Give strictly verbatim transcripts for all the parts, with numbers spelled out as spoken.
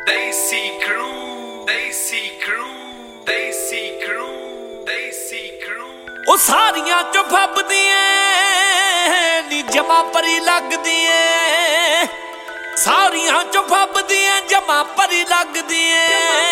Desi crew, Desi crew, Desi crew, Desi crew। ਉਹ ਸਾਰੀਆਂ ਚੋਂ ਫੱਬਦੀ ਏ ਨੀ ਜਮਾ ਪਰੀ ਲੱਗਦੀ ਏ, ਸਾਰੀਆਂ ਚੋਂ ਫੱਬਦੀ ਏ ਜਮਾ ਪਰੀ ਲੱਗਦੀ ਏ।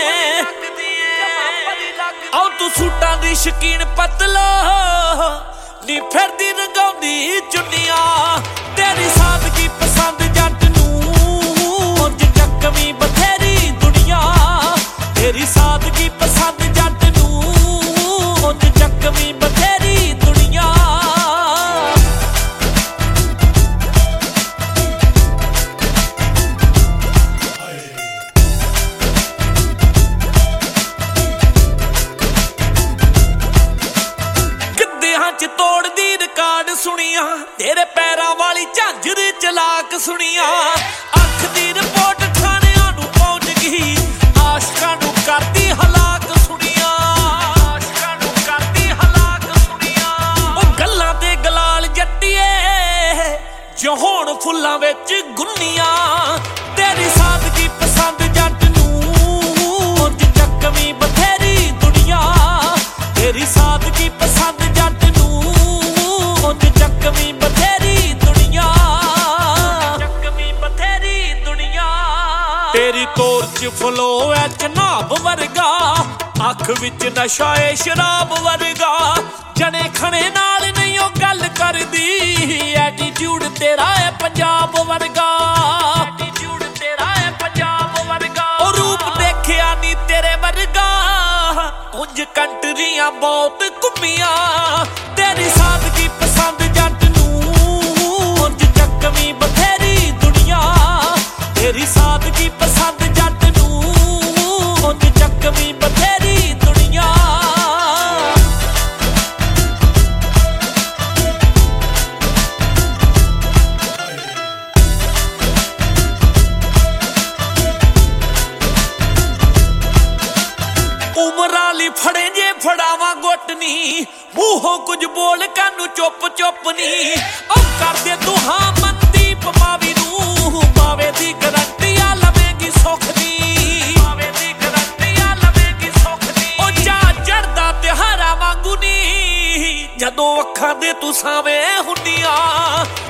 ਆਉ ਤੂੰ ਸੂਟਾਂ ਦੀ ਸ਼ਕੀਨ ਪਤਲਾ ਨੀ ਫਿਰਦੀ ਰੰਗਾਉਂਦੀ ਚੁੰਨੀਆਂ, ਤੇਰੀ ਸਾਦਗੀ ਪਸੰਦ ਜੱਟ ਨੂੰ ਉਂਝ ਚੱਕਵੀਂ ਬਥੇਰੀ ਦੁਨੀਆ, ਤੇਰੀ ਸਾਦਗੀ ਪਸੰਦ ਜੱਟ ਨੂੰ ਉਂਝ ਚੱਕਵੀਂ ਬਥੇਰੀ ਦੁਨੀਆ। ਗਿੱਧਿਆਂ ਚ ਤੋੜਦੀ ਰਿਕਾਰਡ ਸੁਣੀਆਂ, ਤੇਰੇ ਪੈਰਾਂ ਵਾਲੀ ਝਾਂਜਰ ਚਲਾਕ ਸੁਣੀਆਂ, ਅੱਖ ਦੀ ਰਿਪੋਰਟ ਥਾਣਿਆਂ ਨੂੰ ਪਹੁੰਚ ਗਈ, ਆਸ਼ਕਾਂ ਨੂੰ ਕਰਦੀ ਹਲਾਕ ਸੁਣੀਆਂ, ਆਸ਼ਕਾਂ ਨੂੰ ਕਰਦੀ ਹਲਾਕ ਸੁਣੀਆਂ। ਉਹ ਗੱਲਾਂ ਤੇ ਗਲਾਲ ਜੱਟੀਏ ਜੋ ਹੋਣ ਫੁੱਲਾਂ ਵਿੱਚ ਗੁੰਨੀਆਂ, ਤੇਰੀ ਸਾਦਗੀ ਪਸੰਦ ਜੱਟ ਨੂੰ ਉਂਝ ਚੱਕਵੀਂ ਬਥੇਰੀ ਦੁਨੀਆ, ਤੇਰੀ ਸਾਦਗੀ ਪਸੰਦ ਜੱਟ ਨੂੰ ਉਂਝ ਚੱਕਵੀਂ ਬਥੇਰੀ ਦੁਨੀਆ, ਚੱਕਵੀਂ ਬਥੇਰੀ ਦੁਨੀਆ। ਤੇਰੀ ਤੋਰ ਚ ਫਲੋ ਐ ਚਨਾਬ ਵਰਗਾ, ਅੱਖ ਵਿੱਚ ਨਸ਼ਾ ਏ ਸ਼ਰਾਬ ਵਰਗਾ, ਜਣੇ ਖਣੇ ਨਾਲ ਨਹੀਂ ਉਹ ਗੱਲ ਕਰਦੀ, ਐਟੀਟਿਊਡ ਤੇਰਾ ਏ ਪੰਜਾਬ ਵਰਗਾ, ਐਟੀਟਿਊਡ ਤੇਰਾ ਏ ਪੰਜਾਬ ਵਰਗਾ। ਉਹ ਰੂਪ ਦੇਖਿਆ ਨੀ ਤੇਰੇ ਵਰਗਾ, ਉਂਝ ਕੰਟਰੀਆਂ ਬਹੁਤ ਘੁੰਮੀਆਂ, ਤੇਰੀ ਸਾਦਗੀ ਪਸੰਦ ਜੱਟ ਨੂੰ ਉਂਝ ਚੱਕਵੀਂ ਬਥੇਰੀ ਦੁਨੀਆ, ਤੇਰੀ ਸਾਦਗੀ ਪਸੰਦ ਜੱਟ ਨੂੰ ਉਂਝ ਚੱਕਵੀਂ ਬਥੇਰੀ ਦੁਨੀਆ। ਉਮਰਾਂ ਲਈ ਫੜੇ ਜੇ ਫੜਾਵਾਂ ਗੁੱਟ ਨੀ, ਮੂੰਹੋਂ ਕੁਝ ਬੋਲ ਕਾਨੂੰ ਚੁੱਪ ਚੁੱਪ ਨੀ, ਉਹ ਕਰਦੇ ਤੂੰ ਹਾਂ ਮਨਦੀਪ ਮਾਵੀ ਨੂੰ, ਮਾਵੇ ਦੀ ਗਰੰਟੀ ਆ ਲਵੇਂਗੀ ਸੁੱਖ ਦੀ, ਮਾਵੇ ਦੀ ਗਰੰਟੀ ਆ ਲਵੇਂਗੀ ਸੁੱਖ ਦੀ। ਉਹ ਜਾ ਚੜਦਾ ਤਿਉਹਾਰਾਂ ਵਾਂਗੂ ਨੀ, ਜਦੋਂ ਅੱਖਾਂ ਦੇ ਤੂੰ ਸਾਵੇਂ ਹੁੰਦੀਆਂ,